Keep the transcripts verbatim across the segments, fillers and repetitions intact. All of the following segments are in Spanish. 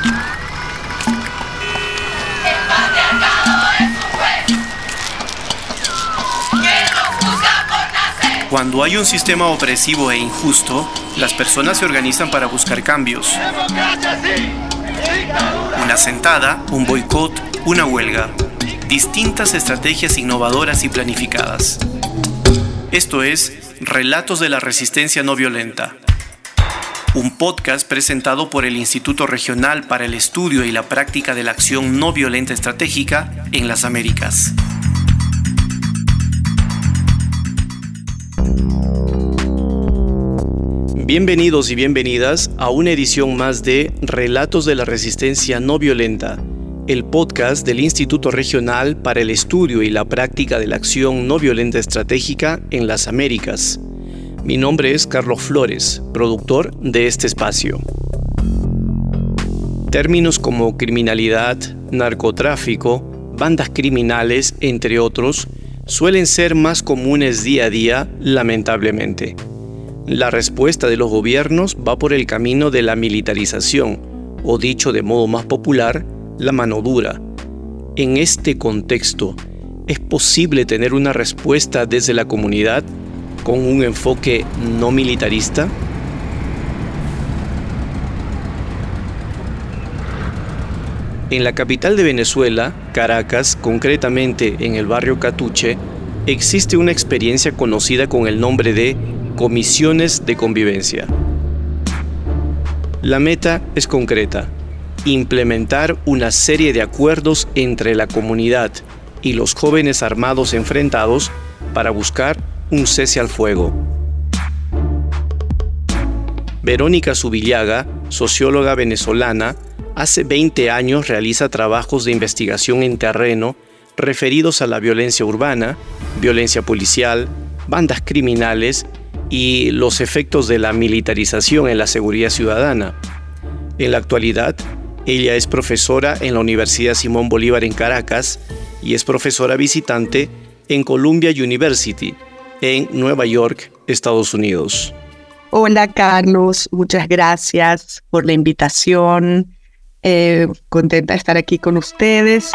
Cuando hay un sistema opresivo e injusto, las personas se organizan para buscar cambios. Una sentada, un boicot, una huelga. Distintas estrategias innovadoras y planificadas. Esto es Relatos de la Resistencia No Violenta. Un podcast presentado por el Instituto Regional para el Estudio y la Práctica de la Acción No Violenta Estratégica en las Américas. Bienvenidos y bienvenidas a una edición más de Relatos de la Resistencia No Violenta, el podcast del Instituto Regional para el Estudio y la Práctica de la Acción No Violenta Estratégica en las Américas. Mi nombre es Carlos Flores, productor de este espacio. Términos como criminalidad, narcotráfico, bandas criminales, entre otros, suelen ser más comunes día a día, lamentablemente. La respuesta de los gobiernos va por el camino de la militarización, o dicho de modo más popular, la mano dura. En este contexto, ¿es posible tener una respuesta desde la comunidad con un enfoque no militarista? En la capital de Venezuela, Caracas, concretamente en el barrio Catuche, existe una experiencia conocida con el nombre de Comisiones de Convivencia. La meta es concreta: implementar una serie de acuerdos entre la comunidad y los jóvenes armados enfrentados para buscar un cese al fuego. Verónica Zubillaga, socióloga venezolana, hace veinte años realiza trabajos de investigación en terreno referidos a la violencia urbana, violencia policial, bandas criminales y los efectos de la militarización en la seguridad ciudadana. En la actualidad, ella es profesora en la Universidad Simón Bolívar en Caracas y es profesora visitante en Columbia University, en Nueva York, Estados Unidos. Hola Carlos, muchas gracias por la invitación. Eh, contenta de estar aquí con ustedes.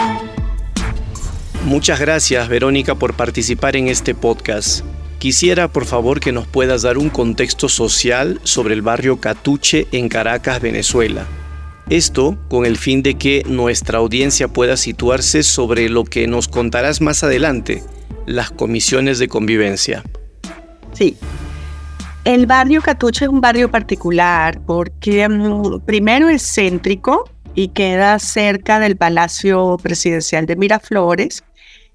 Muchas gracias, Verónica, por participar en este podcast. Quisiera, por favor, que nos puedas dar un contexto social sobre el barrio Catuche en Caracas, Venezuela. Esto con el fin de que nuestra audiencia pueda situarse sobre lo que nos contarás más adelante, las comisiones de convivencia. Sí. El barrio Catuche es un barrio particular porque um, primero es céntrico y queda cerca del Palacio Presidencial de Miraflores.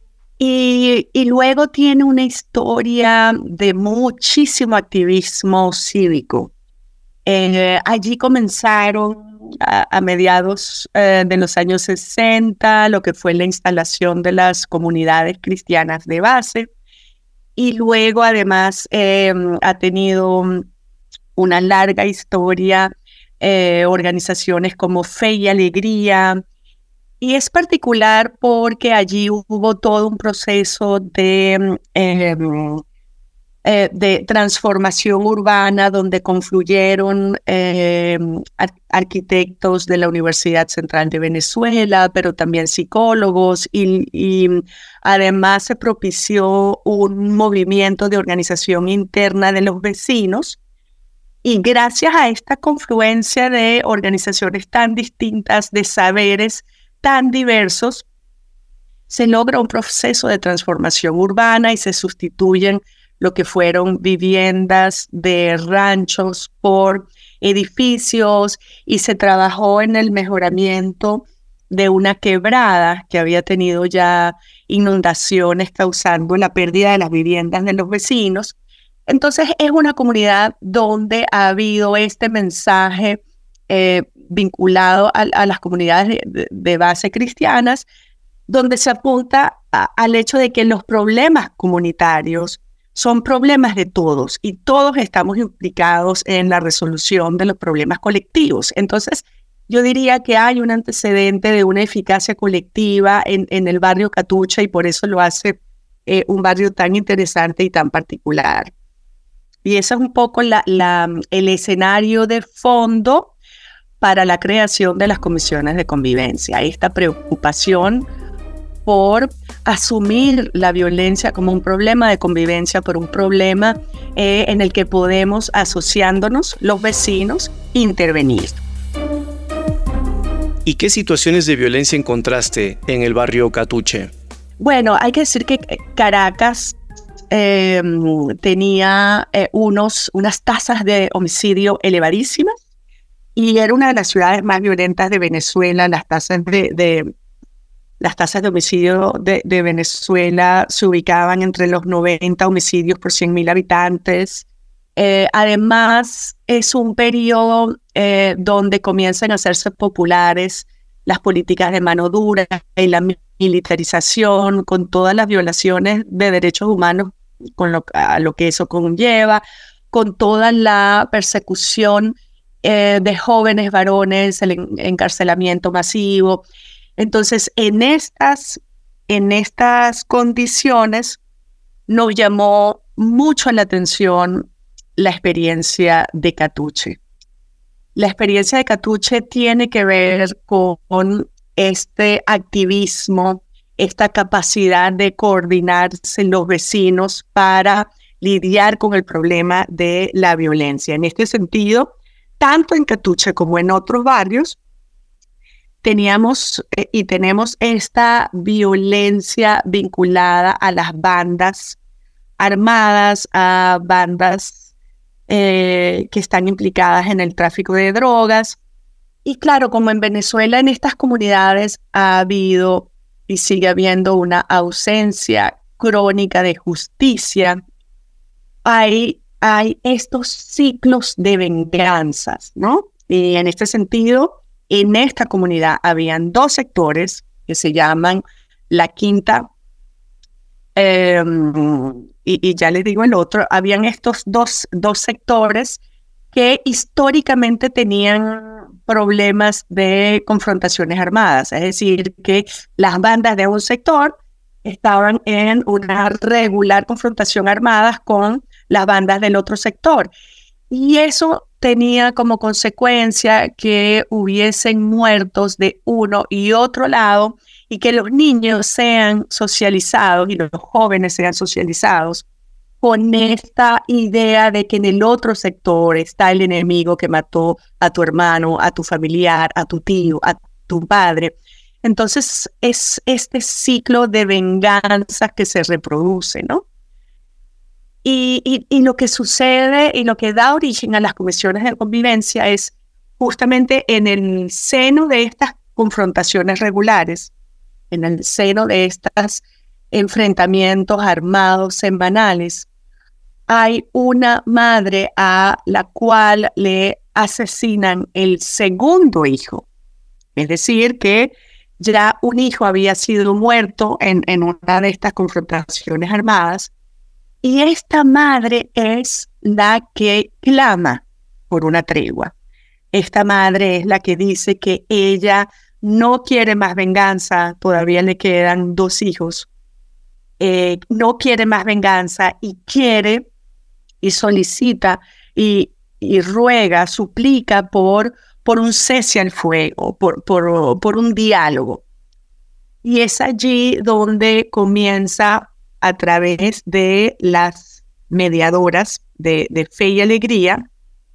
Y, y luego tiene una historia de muchísimo activismo cívico. Eh, allí comenzaron a, a mediados eh, de los años sesenta lo que fue la instalación de las comunidades cristianas de base. Y luego además eh, ha tenido una larga historia, eh, organizaciones como Fe y Alegría. Y es particular porque allí hubo todo un proceso de, eh, eh, de transformación urbana donde confluyeron eh, ar- arquitectos de la Universidad Central de Venezuela, pero también psicólogos y, y además se propició un movimiento de organización interna de los vecinos. Y gracias a esta confluencia de organizaciones tan distintas, de saberes tan diversos, se logra un proceso de transformación urbana y se sustituyen lo que fueron viviendas de ranchos por edificios y se trabajó en el mejoramiento de una quebrada que había tenido ya inundaciones causando la pérdida de las viviendas de los vecinos. Entonces es una comunidad donde ha habido este mensaje eh, vinculado a, a las comunidades de, de, de base cristianas, donde se apunta a, al hecho de que los problemas comunitarios son problemas de todos y todos estamos implicados en la resolución de los problemas colectivos. Entonces, yo diría que hay un antecedente de una eficacia colectiva en, en el barrio Catuche y por eso lo hace eh, un barrio tan interesante y tan particular. Y ese es un poco la, la, el escenario de fondo. para la creación de las comisiones de convivencia. Esta preocupación por asumir la violencia como un problema de convivencia, por un problema eh, en el que podemos, asociándonos los vecinos, intervenir. ¿Y qué situaciones de violencia encontraste en el barrio Catuche? Bueno, hay que decir que Caracas eh, tenía eh, unos, unas tasas de homicidio elevadísimas y era una de las ciudades más violentas de Venezuela. Las tasas de, de, las tasas de homicidio de, de Venezuela se ubicaban entre los noventa homicidios por cien mil habitantes. Eh, además, es un periodo eh, donde comienzan a hacerse populares las políticas de mano dura y la militarización, con todas las violaciones de derechos humanos, con lo, a lo que eso conlleva, con toda la persecución eh, de jóvenes varones, el en, encarcelamiento masivo. Entonces, en estas, en estas condiciones nos llamó mucho la atención la experiencia de Catuche. La experiencia de Catuche tiene que ver con este activismo, esta capacidad de coordinarse los vecinos para lidiar con el problema de la violencia. En este sentido, tanto en Catuche como en otros barrios, teníamos eh, y tenemos esta violencia vinculada a las bandas armadas, a bandas Eh, que están implicadas en el tráfico de drogas. Y claro, como en Venezuela, en estas comunidades ha habido y sigue habiendo una ausencia crónica de justicia, hay, hay estos ciclos de venganzas, ¿no? Y en este sentido, en esta comunidad habían dos sectores que se llaman La Quinta, eh, Y, y ya les digo el otro, habían estos dos, dos sectores que históricamente tenían problemas de confrontaciones armadas, es decir, que las bandas de un sector estaban en una regular confrontación armada con las bandas del otro sector. Y eso tenía como consecuencia que hubiesen muertos de uno y otro lado, y que los niños sean socializados y los jóvenes sean socializados con esta idea de que en el otro sector está el enemigo que mató a tu hermano, a tu familiar, a tu tío, a tu padre. Entonces es este ciclo de venganza que se reproduce, ¿no? Y, y, y lo que sucede y lo que da origen a las comisiones de convivencia es justamente en el seno de estas confrontaciones regulares, en el seno de estos enfrentamientos armados semanales, hay una madre a la cual le asesinan el segundo hijo. Es decir, que ya un hijo había sido muerto en, en una de estas confrontaciones armadas, y esta madre es la que clama por una tregua. Esta madre es la que dice que ella no quiere más venganza, todavía le quedan dos hijos, eh, no quiere más venganza y quiere y solicita y, y ruega, suplica por, por un cese al fuego, por, por, por un diálogo. Y es allí donde comienza, a través de las mediadoras de, de Fe y Alegría,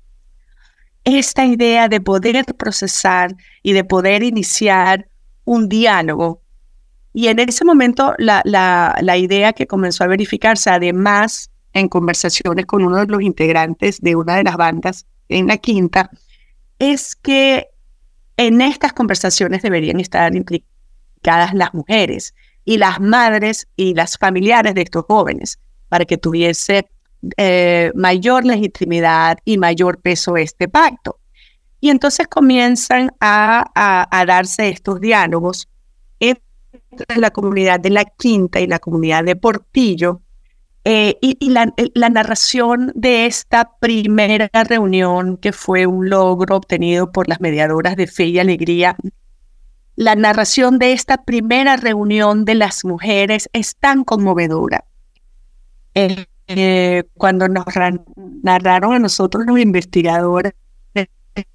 esta idea de poder procesar y de poder iniciar un diálogo. Y en ese momento la, la, la idea que comenzó a verificarse, además en conversaciones con uno de los integrantes de una de las bandas en La Quinta, es que en estas conversaciones deberían estar implicadas las mujeres y las madres y las familiares de estos jóvenes, para que tuviese eh, mayor legitimidad y mayor peso este pacto. Y entonces comienzan a, a, a darse estos diálogos entre la comunidad de La Quinta y la comunidad de Portillo, eh, y, y la, la narración de esta primera reunión, que fue un logro obtenido por las mediadoras de Fe y Alegría. La narración de esta primera reunión de las mujeres es tan conmovedora. Eh, eh, cuando nos narraron a nosotros los investigadores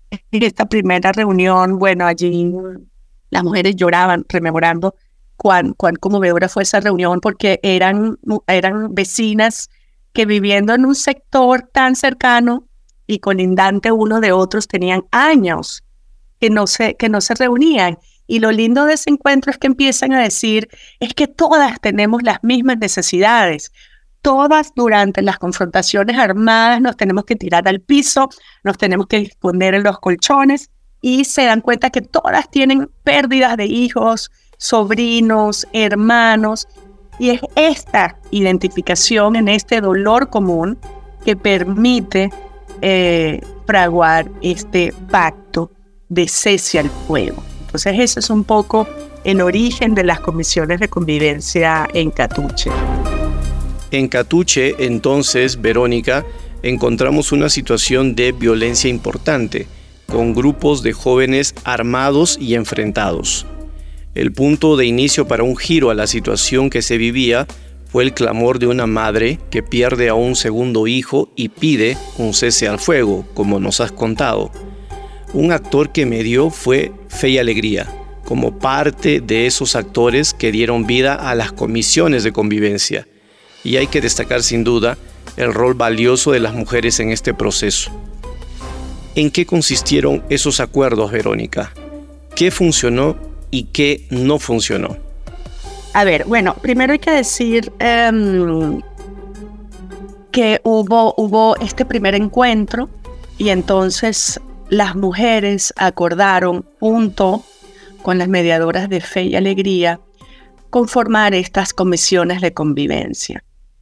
en esta primera reunión, bueno, allí las mujeres lloraban rememorando cuán, cuán conmovedora fue esa reunión, porque eran, eran vecinas que viviendo en un sector tan cercano y colindante uno de otros tenían años que no se, que no se reunían. Y lo lindo de ese encuentro es que empiezan a decir, es que todas tenemos las mismas necesidades. Todas durante las confrontaciones armadas nos tenemos que tirar al piso, nos tenemos que esconder en los colchones y se dan cuenta que todas tienen pérdidas de hijos, sobrinos, hermanos. Y es esta identificación en este dolor común que permite eh, fraguar este pacto de cese al fuego. Entonces ese es un poco el origen de las comisiones de convivencia en Catuche. En Catuche, entonces, Verónica, encontramos una situación de violencia importante, con grupos de jóvenes armados y enfrentados. El punto de inicio para un giro a la situación que se vivía fue el clamor de una madre que pierde a un segundo hijo y pide un cese al fuego, como nos has contado. Un actor que medió fue Fe y Alegría, como parte de esos actores que dieron vida a las comisiones de convivencia. Y hay que destacar sin duda el rol valioso de las mujeres en este proceso. ¿En qué consistieron esos acuerdos, Verónica? ¿Qué funcionó y qué no funcionó? A ver, bueno, primero hay que decir um, que hubo, hubo este primer encuentro y entonces las mujeres acordaron, junto con las mediadoras de Fe y Alegría, conformar estas comisiones de convivencia.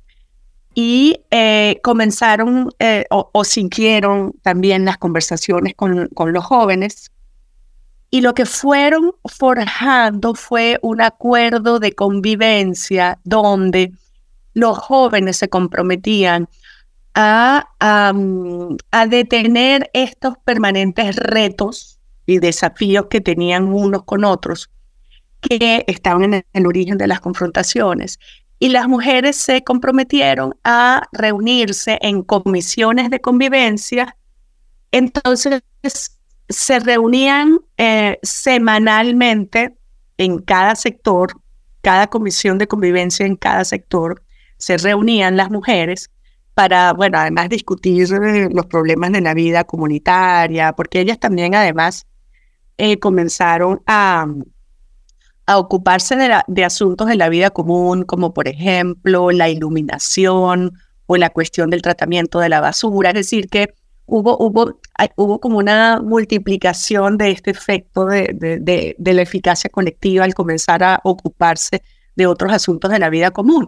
Y eh, comenzaron eh, o, o siguieron también las conversaciones con, con los jóvenes. Y lo que fueron forjando fue un acuerdo de convivencia donde los jóvenes se comprometían a, a, a detener estos permanentes retos y desafíos que tenían unos con otros, que estaban en el origen de las confrontaciones. Y las mujeres se comprometieron a reunirse en comisiones de convivencia. Entonces se reunían eh, semanalmente en cada sector, cada comisión de convivencia en cada sector, se reunían las mujeres para, bueno, además discutir eh, los problemas de la vida comunitaria, porque ellas también además eh, comenzaron a... a ocuparse de, la, de asuntos de la vida común, como por ejemplo la iluminación o la cuestión del tratamiento de la basura. Es decir, que hubo, hubo, hubo como una multiplicación de este efecto de, de, de, de la eficacia colectiva al comenzar a ocuparse de otros asuntos de la vida común.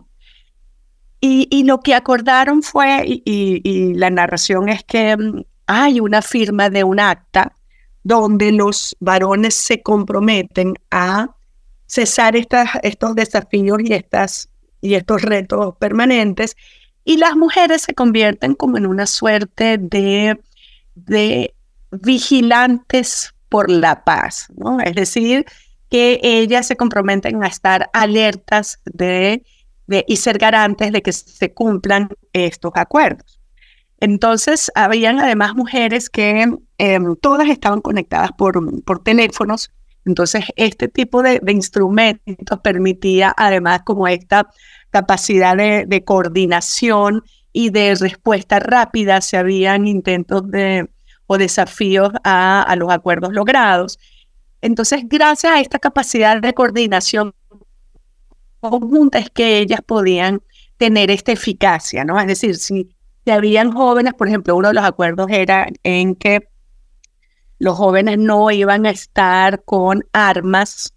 Y, y lo que acordaron fue, y, y, y la narración es que um, hay una firma de un acta donde los varones se comprometen a cesar estas, estos desafíos y, estas, y estos retos permanentes, y las mujeres se convierten como en una suerte de, de vigilantes por la paz, ¿no? Es decir, que ellas se comprometen a estar alertas de, de, y ser garantes de que se cumplan estos acuerdos. Entonces, habían además mujeres que eh, todas estaban conectadas por, por teléfonos. Entonces, este tipo de, de instrumentos permitía además como esta capacidad de, de coordinación y de respuesta rápida si habían intentos de, o desafíos a, a los acuerdos logrados. Entonces, gracias a esta capacidad de coordinación conjunta es que ellas podían tener esta eficacia, ¿no? Es decir, si, si habían jóvenes, por ejemplo, uno de los acuerdos era en que los jóvenes no iban a estar con armas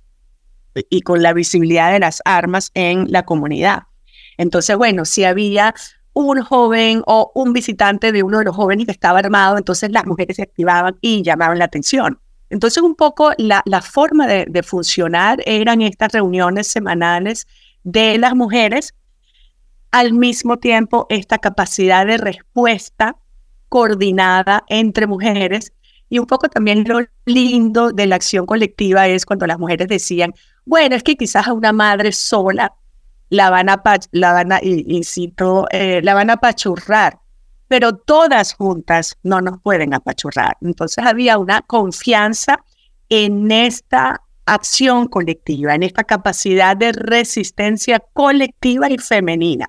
y con la visibilidad de las armas en la comunidad. Entonces, bueno, si había un joven o un visitante de uno de los jóvenes que estaba armado, entonces las mujeres se activaban y llamaban la atención. Entonces, un poco la, la forma de, de funcionar eran estas reuniones semanales de las mujeres, al mismo tiempo esta capacidad de respuesta coordinada entre mujeres. Y un poco también lo lindo de la acción colectiva es cuando las mujeres decían, bueno, es que quizás a una madre sola la van a, la van a y, y cito, eh, la van a apachurrar, pero todas juntas no nos pueden apachurrar. Entonces había una confianza en esta acción colectiva, en esta capacidad de resistencia colectiva y femenina.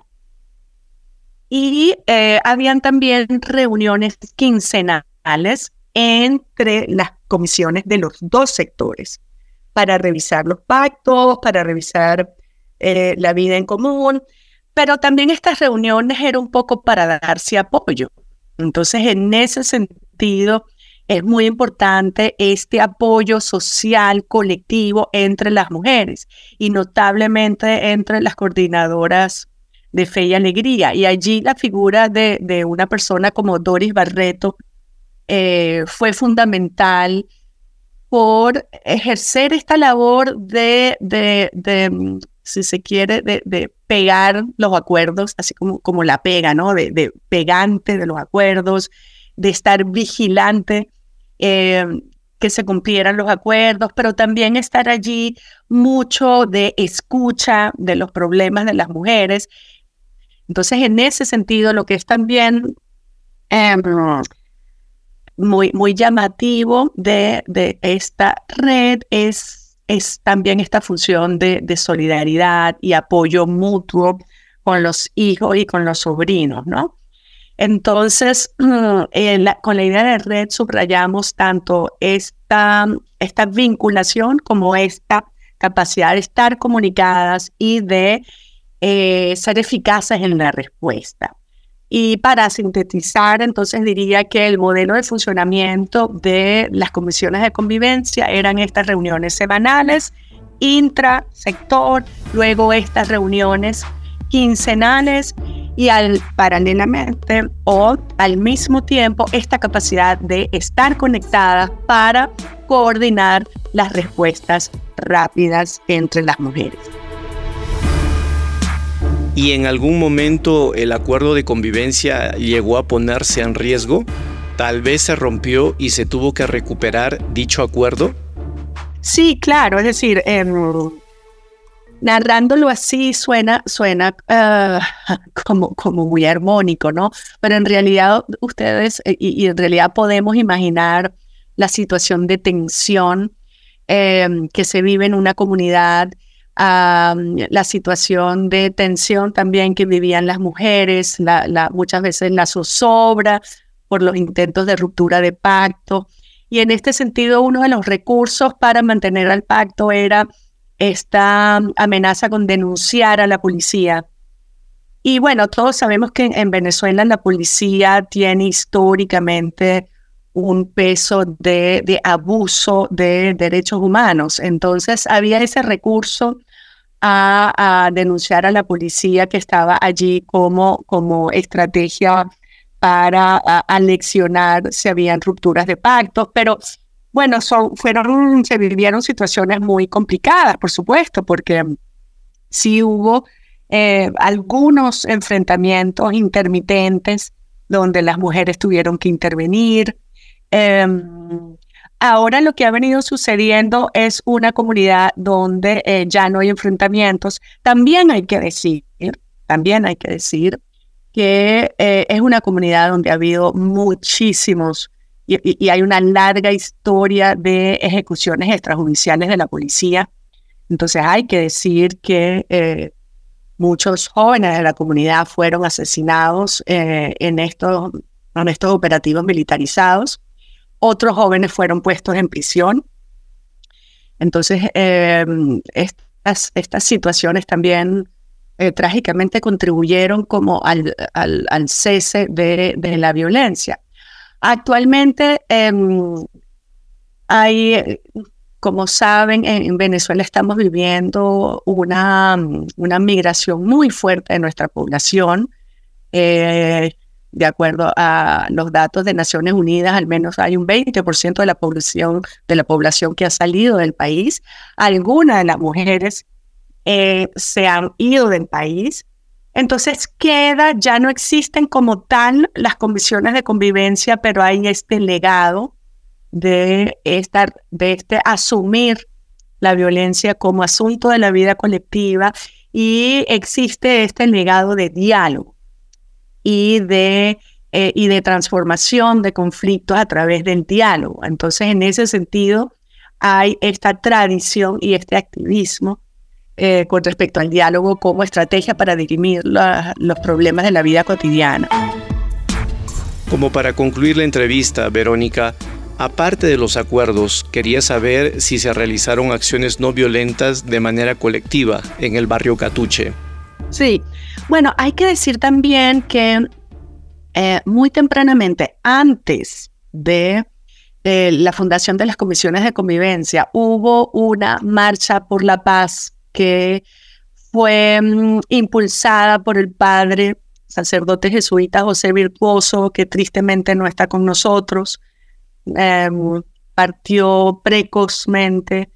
Y eh, habían también reuniones quincenales entre las comisiones de los dos sectores para revisar los pactos, para revisar eh, la vida en común, pero también estas reuniones eran un poco para darse apoyo. Entonces, en ese sentido, es muy importante este apoyo social colectivo entre las mujeres y notablemente entre las coordinadoras de Fe y Alegría. Y allí la figura de, de una persona como Doris Barreto eh, fue fundamental por ejercer esta labor de, de, de si se quiere, de, de pegar los acuerdos, así como, como la pega, ¿no? De, de pegante de los acuerdos, de estar vigilante, eh, que se cumplieran los acuerdos, pero también estar allí mucho de escucha de los problemas de las mujeres. Entonces, en ese sentido, lo que es también eh, muy, muy llamativo de, de esta red es, es también esta función de, de solidaridad y apoyo mutuo con los hijos y con los sobrinos, ¿no? Entonces, eh, la, con la idea de red subrayamos tanto esta, esta vinculación como esta capacidad de estar comunicadas y de eh, ser eficaces en la respuesta. Y para sintetizar, entonces diría que el modelo de funcionamiento de las comisiones de convivencia eran estas reuniones semanales, intrasector, luego estas reuniones quincenales y al, paralelamente o al mismo tiempo esta capacidad de estar conectadas para coordinar las respuestas rápidas entre las mujeres. ¿Y en algún momento el acuerdo de convivencia llegó a ponerse en riesgo? ¿Tal vez se rompió y se tuvo que recuperar dicho acuerdo? Sí, claro, es decir, eh, narrándolo así suena, suena uh, como, como muy armónico, ¿no? Pero en realidad ustedes, y, y en realidad podemos imaginar la situación de tensión eh, que se vive en una comunidad, uh, la situación de tensión también que vivían las mujeres, la, la, muchas veces la zozobra por los intentos de ruptura de pacto. Y en este sentido, uno de los recursos para mantener al pacto era esta amenaza con denunciar a la policía. Y bueno, todos sabemos que en Venezuela la policía tiene históricamente un peso de, de abuso de derechos humanos. Entonces había ese recurso a, a denunciar a la policía que estaba allí como, como estrategia para a, aleccionar si habían rupturas de pactos, pero bueno, son, fueron, se vivieron situaciones muy complicadas, por supuesto, porque sí hubo eh, algunos enfrentamientos intermitentes donde las mujeres tuvieron que intervenir. Eh, ahora lo que ha venido sucediendo es una comunidad donde eh, ya no hay enfrentamientos. También hay que decir, también hay que decir que eh, es una comunidad donde ha habido muchísimos y, y, y hay una larga historia de ejecuciones extrajudiciales de la policía. Entonces hay que decir que eh, muchos jóvenes de la comunidad fueron asesinados eh, en, estos, en estos operativos militarizados. Otros jóvenes fueron puestos en prisión. Entonces eh, estas, estas situaciones también Eh, trágicamente contribuyeron como al, al, al cese de, de la violencia. Actualmente eh, hay, como saben, en, en Venezuela estamos viviendo una, una migración muy fuerte de nuestra población. Eh, de acuerdo a los datos de Naciones Unidas, al menos hay un veinte por ciento de la población, de la población que ha salido del país. Algunas de las mujeres Eh, se han ido del país. Entonces queda, ya no existen como tal las comisiones de convivencia, pero hay este legado de, esta, de este asumir la violencia como asunto de la vida colectiva y existe este legado de diálogo y de eh, y de transformación de conflictos a través del diálogo. Entonces, en ese sentido, hay esta tradición y este activismo eh, con respecto al diálogo como estrategia para dirimir la, los problemas de la vida cotidiana. Como para concluir la entrevista, Verónica, aparte de los acuerdos, quería saber si se realizaron acciones no violentas de manera colectiva en el barrio Catuche. Sí, bueno, hay que decir también que eh, muy tempranamente, antes de eh, la fundación de las comisiones de convivencia, hubo una marcha por la paz que fue um, impulsada por el padre sacerdote jesuita José Virtuoso, que tristemente no está con nosotros. Eh, partió precozmente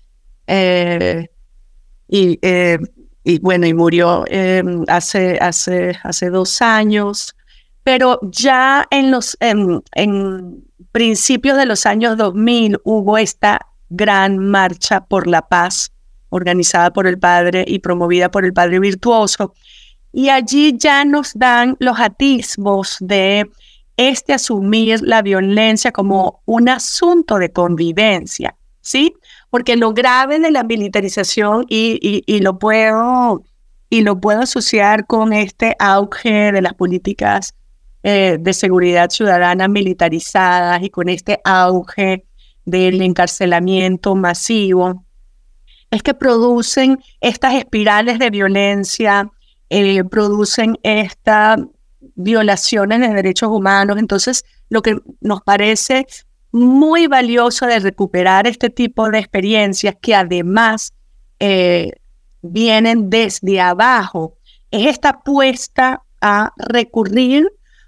eh, y, eh, y bueno, y murió eh, hace, hace, hace dos años. Pero ya en los en, en principios de los años dos mil hubo esta gran marcha por la paz organizada por el padre y promovida por el padre Virtuoso. Y allí ya nos dan los atisbos de este asumir la violencia como un asunto de convivencia, ¿sí? Porque lo grave de la militarización, y, y, y, lo puedo, y lo puedo asociar con este auge de las políticas eh, de seguridad ciudadana militarizadas y con este auge del encarcelamiento masivo, es que producen estas espirales de violencia, eh, producen estas violaciones de derechos humanos. Entonces, lo que nos parece muy valioso de recuperar este tipo de experiencias que además eh, vienen desde abajo, es esta apuesta a recurrir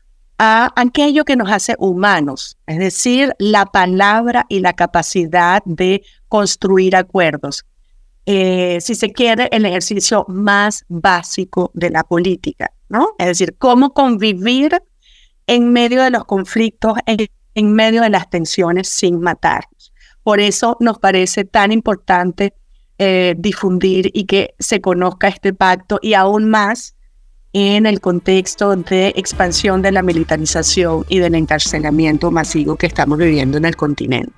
a aquello que nos hace humanos, es decir, la palabra y la capacidad de construir acuerdos. Eh, si se quiere, el ejercicio más básico de la política, ¿no? Es decir, cómo convivir en medio de los conflictos, en, en medio de las tensiones sin matarnos. Por eso nos parece tan importante eh, difundir y que se conozca este pacto, y aún más en el contexto de expansión de la militarización y del encarcelamiento masivo que estamos viviendo en el continente.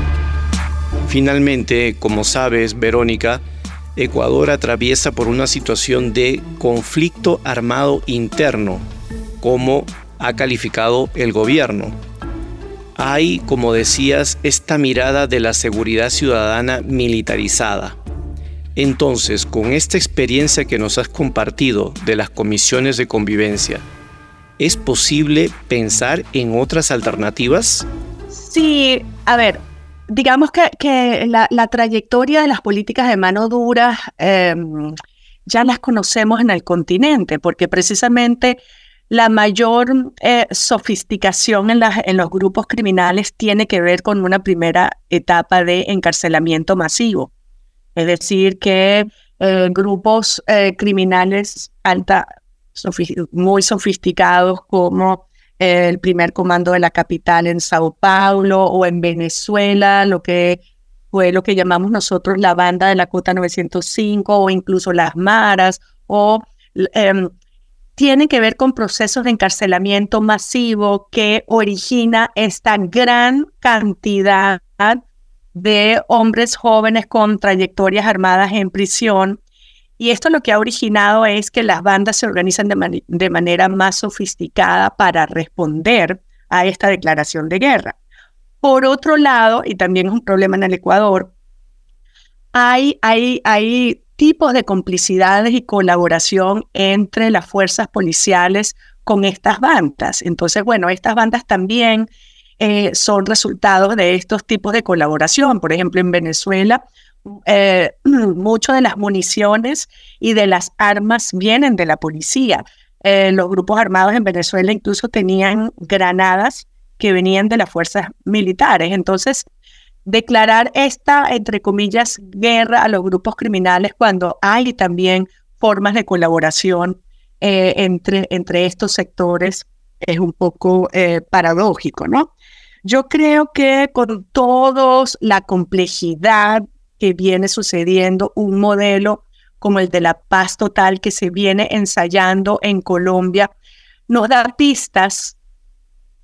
Finalmente, como sabes, Verónica, Ecuador atraviesa por una situación de conflicto armado interno, como ha calificado el gobierno. Hay, como decías, esta mirada de la seguridad ciudadana militarizada. Entonces, con esta experiencia que nos has compartido de las comisiones de convivencia, ¿es posible pensar en otras alternativas? Sí, a ver, digamos que, que la, la trayectoria de las políticas de mano dura eh, ya las conocemos en el continente, porque precisamente la mayor eh, sofisticación en, la, en los grupos criminales tiene que ver con una primera etapa de encarcelamiento masivo. Es decir, que eh, grupos eh, criminales alta, sofi- muy sofisticados como eh, el primer comando de la capital en Sao Paulo o en Venezuela, lo que fue lo que llamamos nosotros la banda de la Cota novecientos cinco o incluso las Maras, o eh, tiene que ver con procesos de encarcelamiento masivo que origina esta gran cantidad de hombres jóvenes con trayectorias armadas en prisión. Y esto lo que ha originado es que las bandas se organizan de, man- de manera más sofisticada para responder a esta declaración de guerra. Por otro lado, y también es un problema en el Ecuador, hay, hay, hay tipos de complicidades y colaboración entre las fuerzas policiales con estas bandas. Entonces, bueno, estas bandas también Eh, son resultados de estos tipos de colaboración. Por ejemplo, en Venezuela, eh, mucho de las municiones y de las armas vienen de la policía. Eh, los grupos armados en Venezuela incluso tenían granadas que venían de las fuerzas militares. Entonces, declarar esta, entre comillas, guerra a los grupos criminales cuando hay también formas de colaboración eh, entre, entre estos sectores es un poco eh, paradójico, ¿no? Yo creo que con toda la complejidad que viene sucediendo, un modelo como el de la paz total que se viene ensayando en Colombia nos da pistas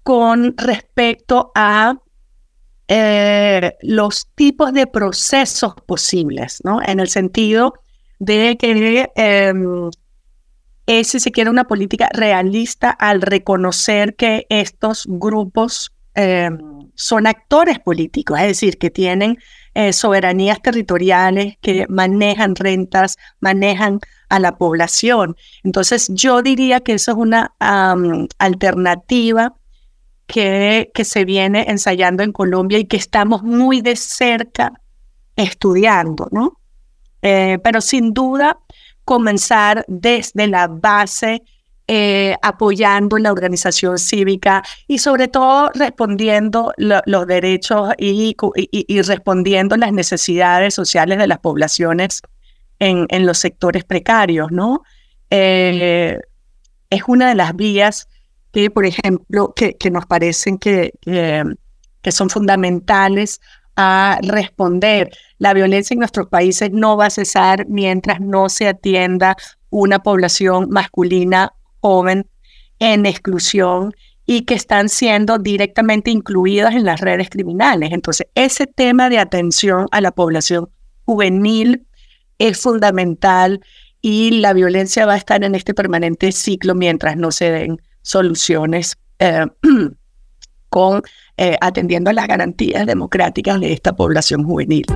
con respecto a eh, los tipos de procesos posibles, ¿no? En el sentido de que eh, es, si se quiere, una política realista al reconocer que estos grupos eh, son actores políticos, es decir, que tienen eh, soberanías territoriales, que manejan rentas, manejan a la población. Entonces, yo diría que eso es una um, alternativa que, que se viene ensayando en Colombia y que estamos muy de cerca estudiando, ¿no? Eh, pero sin duda, comenzar desde la base, eh, apoyando la organización cívica y sobre todo respondiendo lo, los derechos y, y, y respondiendo las necesidades sociales de las poblaciones en, en los sectores precarios, ¿no? Eh, es una de las vías que, por ejemplo, que, que nos parecen que, que, que son fundamentales a responder. La violencia en nuestros países no va a cesar mientras no se atienda una población masculina joven en exclusión y que están siendo directamente incluidas en las redes criminales. Entonces, ese tema de atención a la población juvenil es fundamental y la violencia va a estar en este permanente ciclo mientras no se den soluciones eh, con eh, atendiendo a las garantías democráticas de esta población juvenil.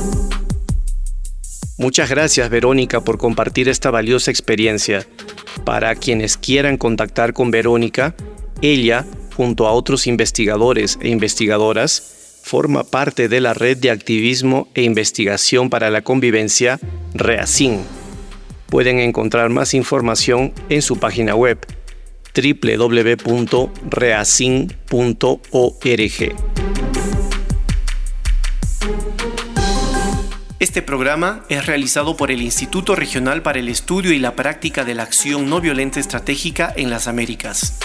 Muchas gracias, Verónica, por compartir esta valiosa experiencia. Para quienes quieran contactar con Verónica, ella, junto a otros investigadores e investigadoras, forma parte de la Red de Activismo e Investigación para la Convivencia, REACIN. Pueden encontrar más información en su página web doble u doble u doble u punto reacin punto org. Este programa es realizado por el Instituto Regional para el Estudio y la Práctica de la Acción No Violenta Estratégica en las Américas.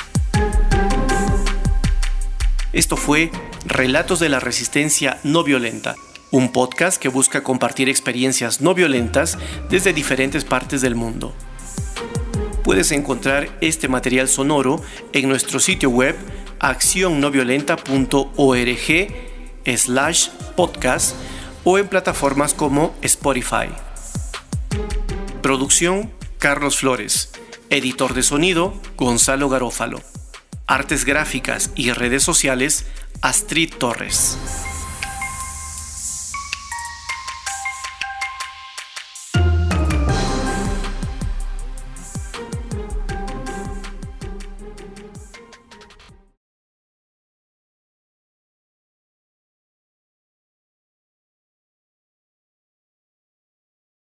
Esto fue Relatos de la Resistencia No Violenta, un podcast que busca compartir experiencias no violentas desde diferentes partes del mundo. Puedes encontrar este material sonoro en nuestro sitio web acción no violenta punto org slash podcast o en plataformas como Spotify. Producción: Carlos Flores. Editor de sonido: Gonzalo Garófalo. Artes gráficas y redes sociales: Astrid Torres.